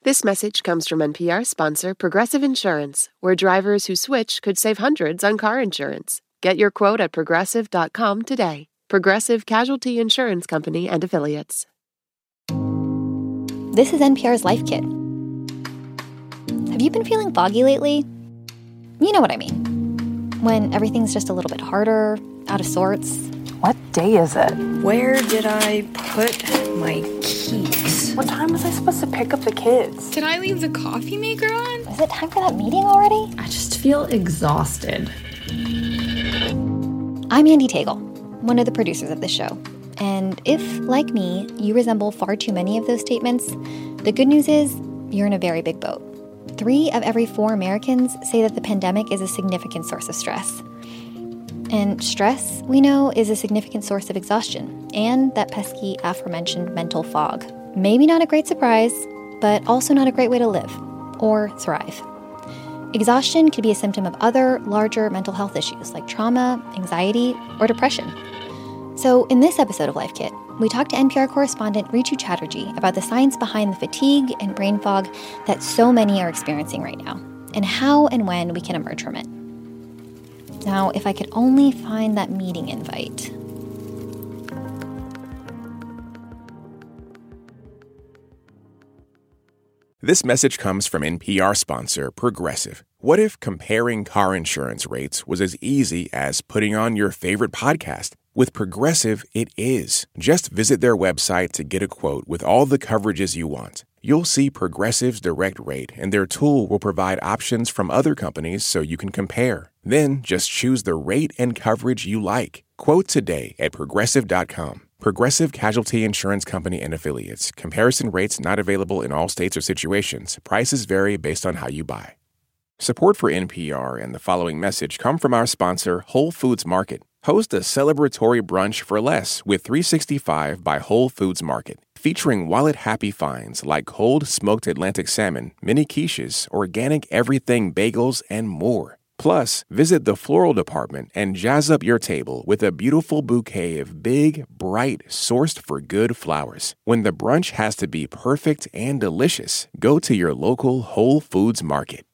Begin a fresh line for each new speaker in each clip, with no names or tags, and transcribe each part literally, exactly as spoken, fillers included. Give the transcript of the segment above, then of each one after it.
This message comes from N P R sponsor Progressive Insurance, where drivers who switch could save hundreds on car insurance. Get your quote at progressive dot com today. Progressive Casualty Insurance Company and Affiliates.
This is N P R's Life Kit. Have you been feeling foggy lately? You know what I mean. When everything's just a little bit harder, out of sorts.
What day is it?
Where did I put my keys?
What time was I supposed to pick up the kids?
Did I leave the coffee maker on?
Is it time for that meeting already?
I just feel exhausted.
I'm Andy Tagle, one of the producers of this show. And if, like me, you resemble far too many of those statements, the good news is you're in a very big boat. Three of every four Americans say that the pandemic is a significant source of stress. And stress, we know, is a significant source of exhaustion and that pesky aforementioned mental fog. Maybe not a great surprise, but also not a great way to live or thrive. Exhaustion could be a symptom of other, larger mental health issues like trauma, anxiety, or depression. So in this episode of Life Kit, we talked to N P R correspondent Ritu Chatterjee about the science behind the fatigue and brain fog that so many are experiencing right now, and how and when we can emerge from it. Now, if I could only find that meeting invite.
This message comes from N P R sponsor Progressive. What if comparing car insurance rates was as easy as putting on your favorite podcast? With Progressive, it is. Just visit their website to get a quote with all the coverages you want. You'll see Progressive's direct rate, and their tool will provide options from other companies so you can compare. Then just choose the rate and coverage you like. Quote today at progressive dot com. Progressive Casualty Insurance Company and Affiliates. Comparison rates not available in all states or situations. Prices vary based on how you buy. Support for N P R and the following message come from our sponsor, Whole Foods Market. Host a celebratory brunch for less with three sixty-five by Whole Foods Market, featuring wallet-happy finds like cold smoked Atlantic salmon, mini quiches, organic everything bagels, and more. Plus, visit the floral department and jazz up your table with a beautiful bouquet of big, bright, sourced-for-good flowers. When the brunch has to be perfect and delicious, go to your local Whole Foods Market.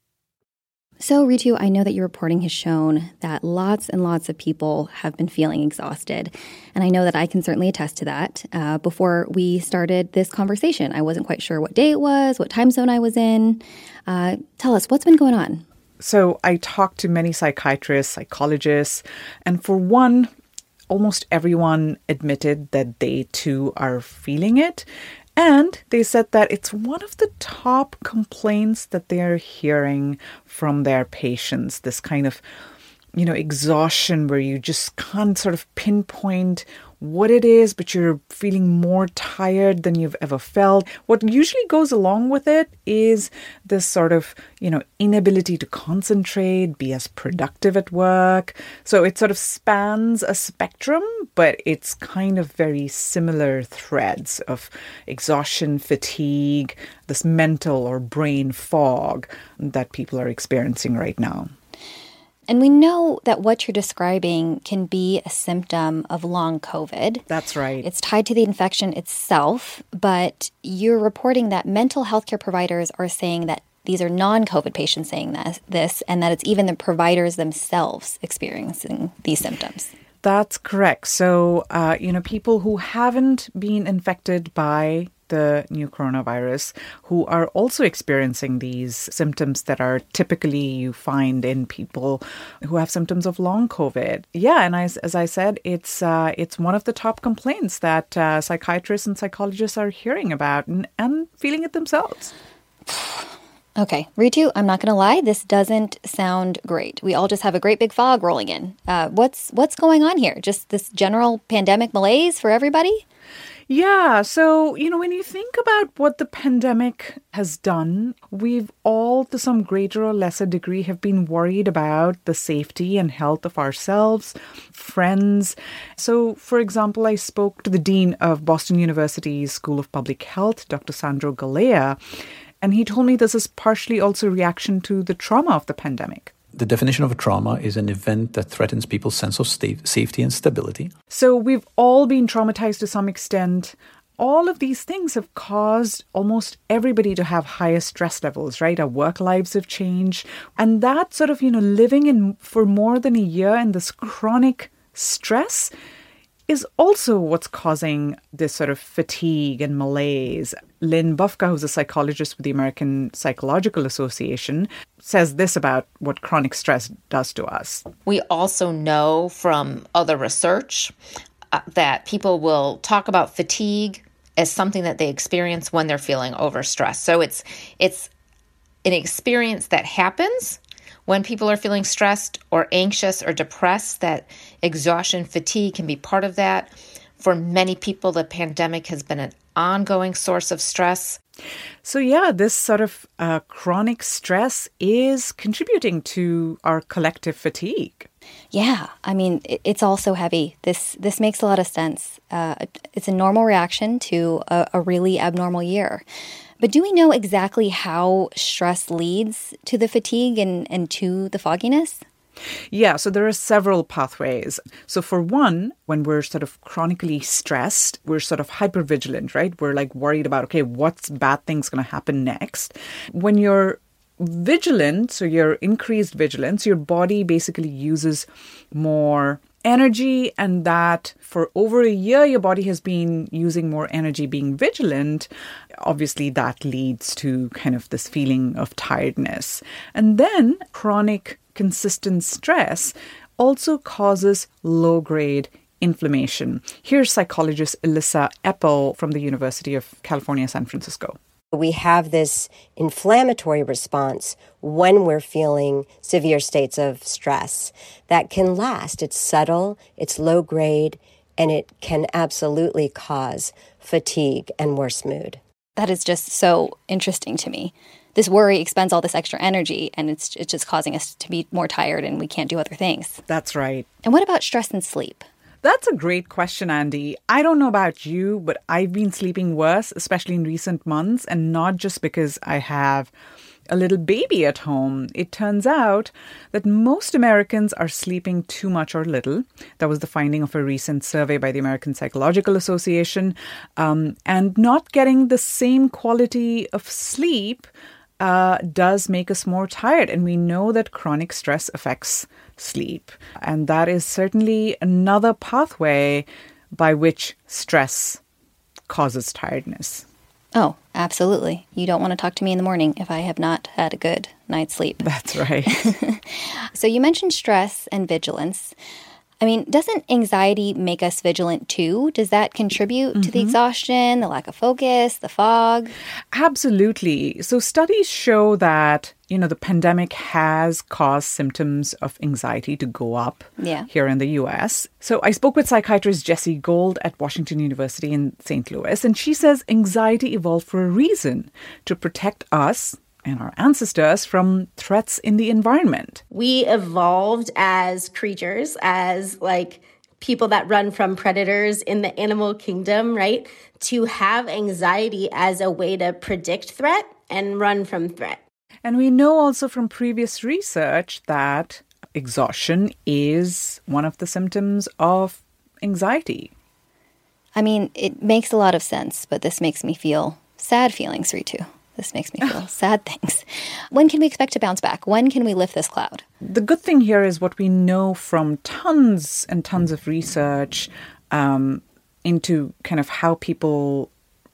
So, Ritu, I know that your reporting has shown that lots and lots of people have been feeling exhausted. And I know that I can certainly attest to that. Uh, before we started this conversation, I wasn't quite sure what day it was, what time zone I was in. Uh, tell us, what's been going on?
So I talked to many psychiatrists, psychologists, and for one, almost everyone admitted that they too are feeling it. And they said that it's one of the top complaints that they're hearing from their patients, this kind of, you know, exhaustion where you just can't sort of pinpoint what it is, but you're feeling more tired than you've ever felt. What usually goes along with it is this sort of, you know, inability to concentrate, be as productive at work. So it sort of spans a spectrum, but it's kind of very similar threads of exhaustion, fatigue, this mental or brain fog that people are experiencing right now.
And we know that what you're describing can be a symptom of long COVID.
That's right.
It's tied to the infection itself, but you're reporting that mental health care providers are saying that these are non-COVID patients saying this, this, and that it's even the providers themselves experiencing these symptoms.
That's correct. So, uh, you know, people who haven't been infected by the new coronavirus, who are also experiencing these symptoms that are typically you find in people who have symptoms of long COVID. Yeah, and as, as I said, it's uh, it's one of the top complaints that uh, psychiatrists and psychologists are hearing about and, and feeling it themselves.
Okay, Ritu, I'm not going to lie, this doesn't sound great. We all just have a great big fog rolling in. Uh, what's what's going on here? Just this general pandemic malaise for everybody?
Yeah. So, you know, when you think about what the pandemic has done, we've all, to some greater or lesser degree, have been worried about the safety and health of ourselves, friends. So, for example, I spoke to the dean of Boston University's School of Public Health, Doctor Sandro Galea, and he told me this is partially also a reaction to the trauma of the pandemic.
The definition of a trauma is an event that threatens people's sense of sta- safety and stability.
So we've all been traumatized to some extent. all of these things have caused almost everybody to have higher stress levels, right? Our work lives have changed. And that sort of, you know, living in for more than a year in this chronic stress is also what's causing this sort of fatigue and malaise. Lynn Bufka, who's a psychologist with the American Psychological Association, says this about what chronic stress does to us.
We also know from other research uh, that people will talk about fatigue as something that they experience when they're feeling overstressed. So it's it's an experience that happens when people are feeling stressed or anxious or depressed. That exhaustion, fatigue can be part of that. For many people, the pandemic has been an ongoing source of stress.
So yeah, this sort of uh, chronic stress is contributing to our collective fatigue.
Yeah, I mean, it, it's all so heavy. This this makes a lot of sense. Uh, it's a normal reaction to a, a really abnormal year. But do we know exactly how stress leads to the fatigue and, and to the fogginess?
Yeah, so there are several pathways. So for one, when we're sort of chronically stressed, we're sort of hypervigilant, right? We're like worried about, okay, what's bad thing's going to happen next? When you're vigilant, so you're increased vigilance, your body basically uses more energy, and that for over a year, your body has been using more energy being vigilant. Obviously, that leads to kind of this feeling of tiredness. And then chronic consistent stress also causes low-grade inflammation. Here's psychologist Elissa Epel from the University of California, San Francisco.
We have this inflammatory response when we're feeling severe states of stress that can last. It's subtle, it's low grade, and it can absolutely cause fatigue and worse mood.
That is just so interesting to me. This worry expends all this extra energy, and it's it's just causing us to be more tired, and we can't do other things.
That's right.
And what about stress and sleep?
That's a great question, Andy. I don't know about you, but I've been sleeping worse, especially in recent months, and not just because I have a little baby at home. It turns out that most Americans are sleeping too much or little. That was the finding of a recent survey by the American Psychological Association. Um, and not getting the same quality of sleep Uh, does make us more tired. And we know that chronic stress affects sleep. And that is certainly another pathway by which stress causes tiredness.
Oh, absolutely. You don't want to talk to me in the morning if I have not had a good night's sleep.
That's right.
So you mentioned stress and vigilance. I mean, doesn't anxiety make us vigilant too? Does that contribute mm-hmm. to the exhaustion, the lack of focus, the fog?
Absolutely. So studies show that, you know, the pandemic has caused symptoms of anxiety to go up
yeah.
here in the U S. So I spoke with psychiatrist Jessie Gold at Washington University in Saint Louis, and she says anxiety evolved for a reason, to protect us and our ancestors from threats in the environment.
We evolved as creatures, as like people that run from predators in the animal kingdom, right? To have anxiety as a way to predict threat and run from threat.
And we know also from previous research that exhaustion is one of the symptoms of anxiety.
I mean, it makes a lot of sense, but this makes me feel sad feelings, Ritu. This makes me feel sad things. When can we expect to bounce back? When can we lift this cloud?
The good thing here is what we know from tons and tons of research um, into kind of how people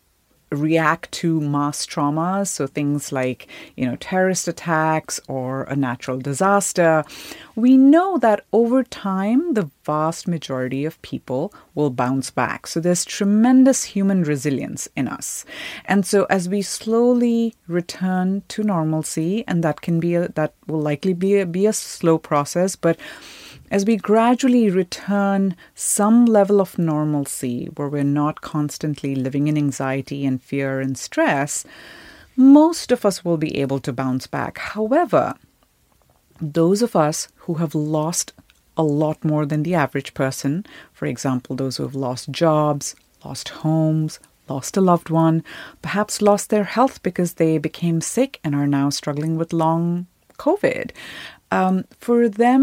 react to mass traumas. So things like, you know, terrorist attacks or a natural disaster. We know that over time, the vast majority of people will bounce back. So there's tremendous human resilience in us. And so as we slowly return to normalcy, and that can be a, that will likely be a, be a slow process, but as we gradually return some level of normalcy where we're not constantly living in anxiety and fear and stress, most of us will be able to bounce back. However, those of us who have lost a lot more than the average person, for example, those who have lost jobs, lost homes, lost a loved one, perhaps lost their health because they became sick and are now struggling with long COVID, um, for them,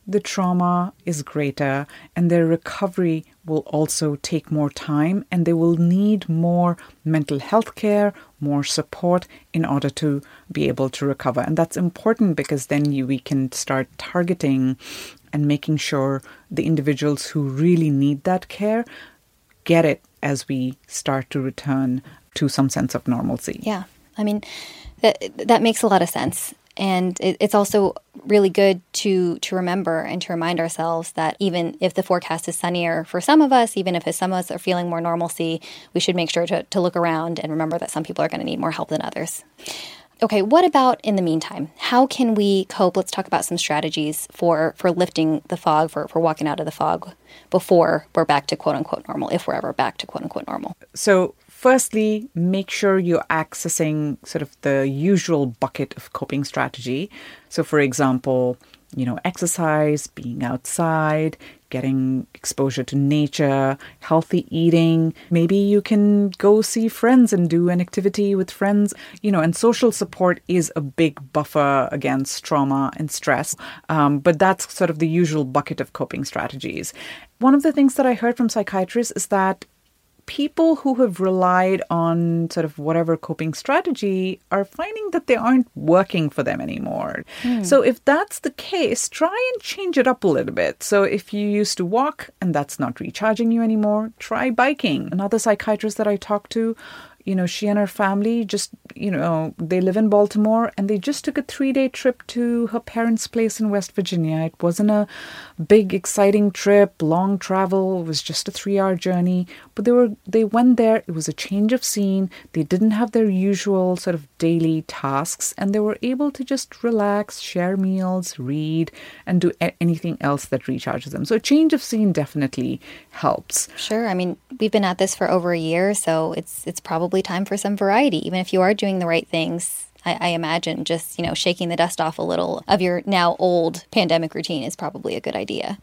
the trauma is greater and their recovery will also take more time, and they will need more mental health care, more support in order to be able to recover. And that's important because then you, we can start targeting and making sure the individuals who really need that care get it as we start to return to some sense of normalcy.
Yeah. I mean, that, that makes a lot of sense. And it, it's also really good to to remember and to remind ourselves that even if the forecast is sunnier for some of us, even if some of us are feeling more normalcy, we should make sure to, to look around and remember that some people are going to need more help than others. Okay, what about in the meantime? How can we cope? Let's talk about some strategies for, for lifting the fog, for, for walking out of the fog before we're back to quote-unquote normal, if we're ever back to quote-unquote normal.
So firstly, make sure you're accessing sort of the usual bucket of coping strategy. So for example, you know, exercise, being outside, getting exposure to nature, healthy eating. Maybe you can go see friends and do an activity with friends, you know, and social support is a big buffer against trauma and stress. Um, but that's sort of the usual bucket of coping strategies. One of the things that I heard from psychiatrists is that people who have relied on sort of whatever coping strategy are finding that they aren't working for them anymore. Hmm. So if that's the case, try and change it up a little bit. So if you used to walk and that's not recharging you anymore, try biking. Another psychiatrist that I talked to, you know, she and her family just, you know, they live in Baltimore and they just took a three-day trip to her parents' place in West Virginia. It wasn't a big, exciting trip, long travel. It was just a three-hour journey. But they were they went there. It was a change of scene. They didn't have their usual sort of daily tasks, and they were able to just relax, share meals, read, and do a- anything else that recharges them. So a change of scene definitely helps.
Sure. I mean, we've been at this for over a year, so it's it's probably time for some variety. Even if you are doing the right things, I, I imagine just, you know, shaking the dust off a little of your now old pandemic routine is probably a good idea.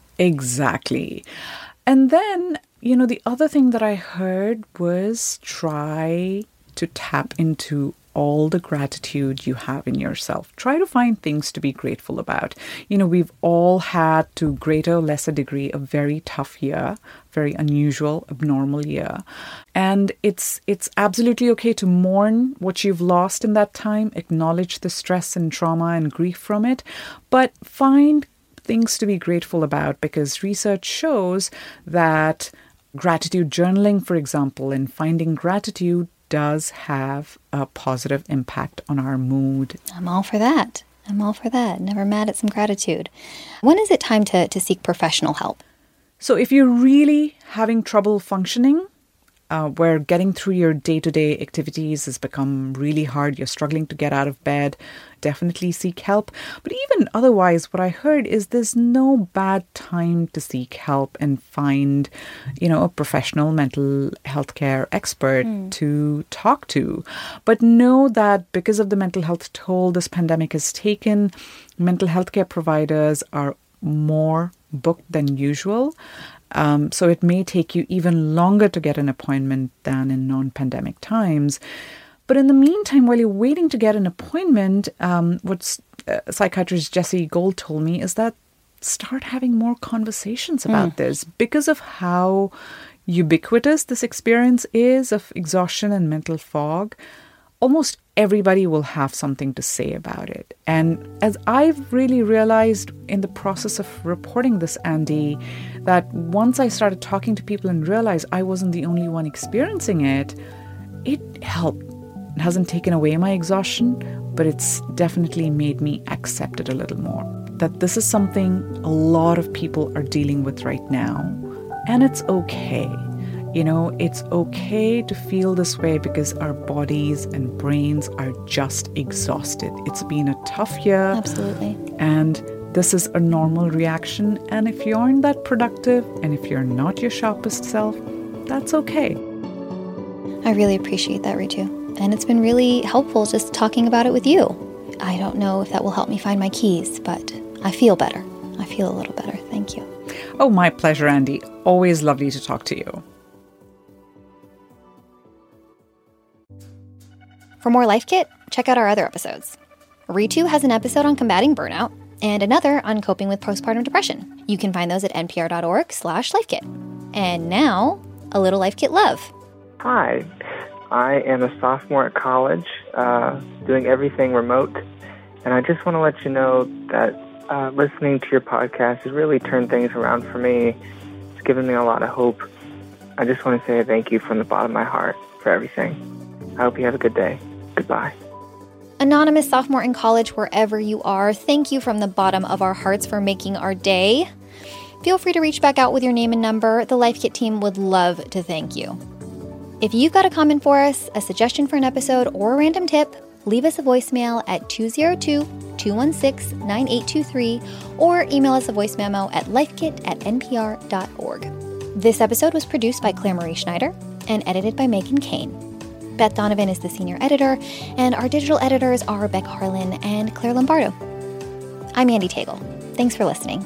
Exactly. And then, you know, the other thing that I heard was try to tap into all the gratitude you have in yourself. Try to find things to be grateful about. You know, we've all had, to greater or lesser degree, a very tough year, very unusual, abnormal year. And it's it's absolutely okay to mourn what you've lost in that time, acknowledge the stress and trauma and grief from it, but find things to be grateful about, because research shows that gratitude journaling, for example, and finding gratitude does have a positive impact on our mood.
I'm all for that. I'm all for that. Never mad at some gratitude. When is it time to, to seek professional help?
So if you're really having trouble functioning, uh, where getting through your day-to-day activities has become really hard, you're struggling to get out of bed, definitely seek help. But even otherwise, what I heard is there's no bad time to seek help and find, you know, a professional mental health care expert mm. to talk to. But know that because of the mental health toll this pandemic has taken, mental health care providers are more booked than usual. Um, so it may take you even longer to get an appointment than in non-pandemic times. But in the meantime, while you're waiting to get an appointment, um, what uh, psychiatrist Jessie Gold told me is that start having more conversations about mm. this, because of how ubiquitous this experience is of exhaustion and mental fog. Almost everybody will have something to say about it. And as I've really realized in the process of reporting this, Andy, that once I started talking to people and realized I wasn't the only one experiencing it, it helped. It hasn't taken away my exhaustion, but it's definitely made me accept it a little more. That this is something a lot of people are dealing with right now. And it's okay. You know, it's okay to feel this way because our bodies and brains are just exhausted. It's been a tough year.
Absolutely.
And this is a normal reaction. And if you aren't that productive and if you're not your sharpest self, that's okay.
I really appreciate that, Ritu. And it's been really helpful just talking about it with you. I don't know if that will help me find my keys, but I feel better. I feel a little better. Thank you.
Oh, my pleasure, Andy. Always lovely to talk to you.
For more Life Kit, check out our other episodes. Ritu has an episode on combating burnout. and another on coping with postpartum depression. You can find those at npr.org slash lifekit. And now, a little Life Kit love.
Hi, I am a sophomore at college, uh, doing everything remote, and I just want to let you know that uh, listening to your podcast has really turned things around for me. It's given me a lot of hope. I just want to say a thank you from the bottom of my heart for everything. I hope you have a good day. Goodbye.
Anonymous sophomore in college, wherever you are, thank you from the bottom of our hearts for making our day. Feel free to reach back out with your name and number. The Life Kit team would love to thank you. If you've got a comment for us, a suggestion for an episode, or a random tip, leave us a voicemail at two oh two, two one six, nine eight two three or email us a voice memo at lifekit at npr dot org. This episode was produced by Claire Marie Schneider and edited by Megan Kane. Beth Donovan is the senior editor, and our digital editors are Beck Harlan and Claire Lombardo. I'm Andy Tagle. Thanks for listening.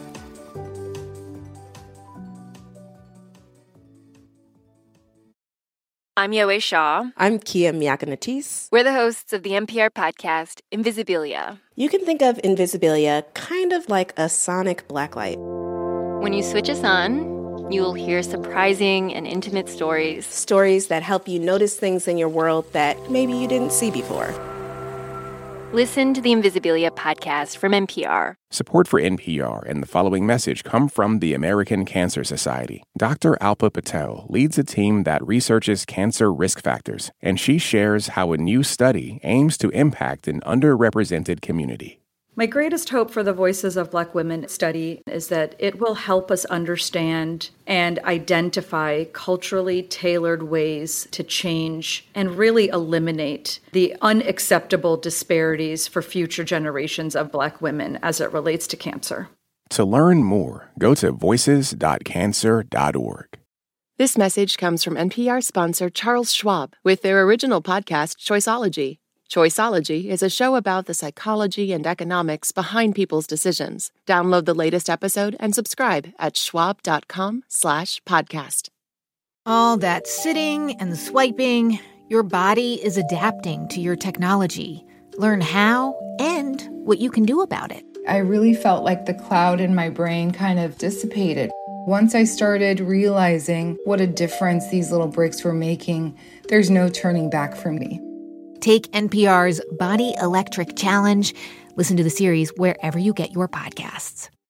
I'm Yowei Shaw.
I'm Kia Miakanatis.
We're the hosts of the N P R podcast, Invisibilia.
You can think of Invisibilia kind of like a sonic blacklight.
When you switch us on, you'll hear surprising and intimate stories.
Stories that help you notice things in your world that maybe you didn't see before.
Listen to the Invisibilia podcast from N P R.
Support for N P R and the following message come from the American Cancer Society. Doctor Alpa Patel leads a team that researches cancer risk factors, and she shares how a new study aims to impact an underrepresented community.
My greatest hope for the Voices of Black Women study is that it will help us understand and identify culturally tailored ways to change and really eliminate the unacceptable disparities for future generations of Black women as it relates to cancer.
To learn more, go to voices dot cancer dot org.
This message comes from N P R sponsor Charles Schwab with their original podcast, Choiceology. Choiceology is a show about the psychology and economics behind people's decisions. Download the latest episode and subscribe at schwab.com slash podcast.
All that sitting and swiping, your body is adapting to your technology. Learn how and what you can do about it.
I really felt like the cloud in my brain kind of dissipated. Once I started realizing what a difference these little breaks were making, there's no turning back for me.
Take N P R's Body Electric Challenge. Listen to the series wherever you get your podcasts.